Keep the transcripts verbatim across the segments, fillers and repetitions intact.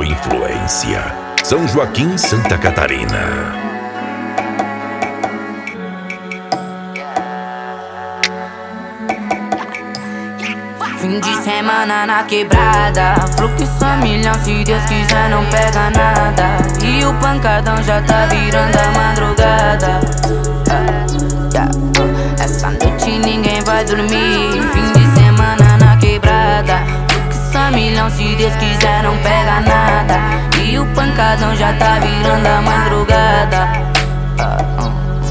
Influência, São Joaquim, Santa Catarina. Fim de semana na quebrada, fluxo a milhão, se Deus quiser não pega nada. E o pancadão já tá virando a madrugada. uh, yeah, uh, Essa noite ninguém vai dormir. Fim de semana na quebrada, fluxo a milhão, se Deus quiser não pega nada. E o pancadão já tá virando a madrugada. uh,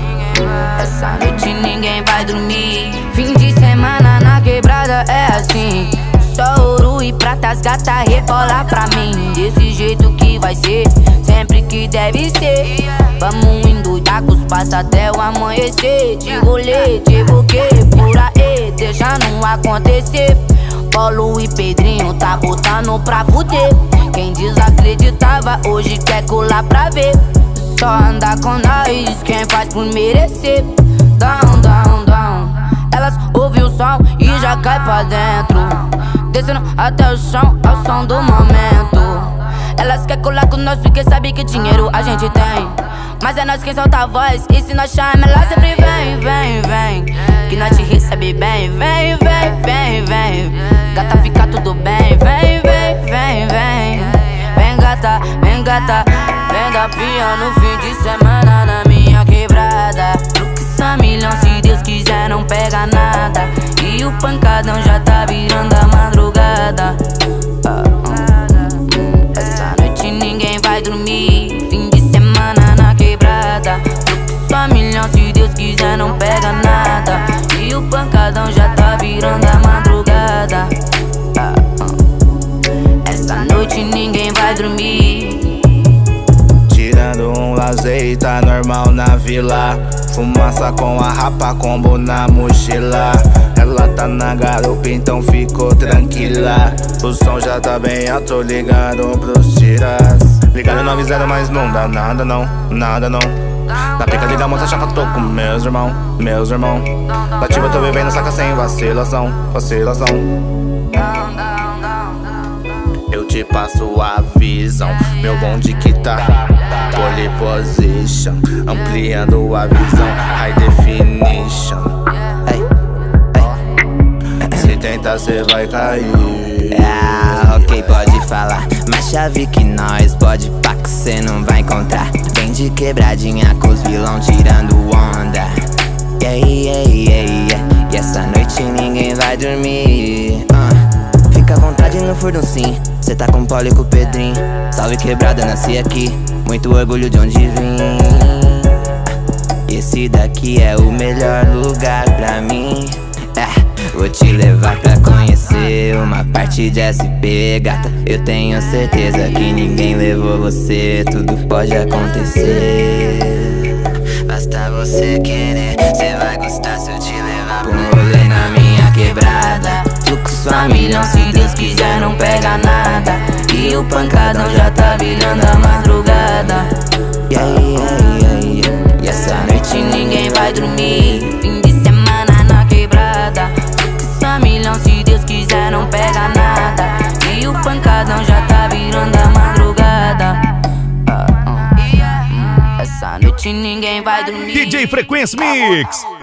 uh, Essa noite ninguém vai dormir. Fim de semana na quebrada é assim, só ouro e prata, as gata rebola pra mim. Desse jeito que vai ser, sempre que deve ser. Vamos endoidar com os passos até o amanhecer. De rolê, de buquê, por aí, deixa não acontecer. Paulo e Pedrinho tá botando pra fuder. Quem desacreditava hoje quer colar pra ver. Só anda com nós quem faz por merecer. Down, down, down. Elas ouvem o som e já cai pra dentro, descendo até o chão ao som do momento. Elas querem colar com nós porque sabem que dinheiro a gente tem. Mas é nós quem solta a voz, e se nós chama ela sempre vem, vem, vem. Que nós te recebe bem, vem, vem, vem, vem. Gata, fica tudo bem, vem, vem, vem, vem. Vem gata, vem gata, vem dar pia no fim de semana na minha quebrada. Fluxa milhão, se Deus quiser não pega nada. E o pancadão já tá virando a madrugada. uh, uh, Essa noite ninguém vai dormir. Fim de semana na quebrada, fluxa milhão, se Deus quiser não pega nada. E o pancadão já tá virando a madrugada. uh, uh, Essa noite ninguém vai dormir. Tirando um lazer, tá normal na vila. Fumaça com a rapa, combo na mochila. Ela tá na garupa, então ficou tranquila. O som já tá bem alto, ligado pros tiras. Ligado não avisaram, mas não dá nada não, nada não. Na pica liga moça chapa, tô com meus irmão, meus irmão. Nativa eu tô vivendo, saca sem vacilação, vacilação. Eu te passo a visão, meu bonde que tá pole position, ampliando a visão, high definition. Hey, hey. Se tentar cê vai cair. Ah, ok, pode falar, mas chave que nós pode pá que cê não vai encontrar. Vem de quebradinha com os vilão tirando onda. Yeah, yeah, yeah, yeah. E essa noite ninguém vai dormir. uh. Fica à vontade no furduncinho, cê tá com o Paulo e com o Pedrinho. Salve quebrada, nasci aqui, muito orgulho de onde vim. Esse daqui é o melhor lugar pra mim. é, Vou te levar pra conhecer uma parte de S P, gata. Eu tenho certeza que ninguém levou você, tudo pode acontecer. Basta você querer, cê vai gostar se eu te levar pra um rolê na minha quebrada. Fluxo a milhão, se Deus quiser não pega nada. E o pancadão já tá virando a madrugada. Yeah, yeah, yeah, yeah. E essa noite ninguém vai dormir. Fim de semana na quebrada, fluxo a milhão, se Deus quiser não pega nada. E o pancadão já tá virando a madrugada. uh, uh, uh. Essa noite ninguém vai dormir. D J Frequência Mix.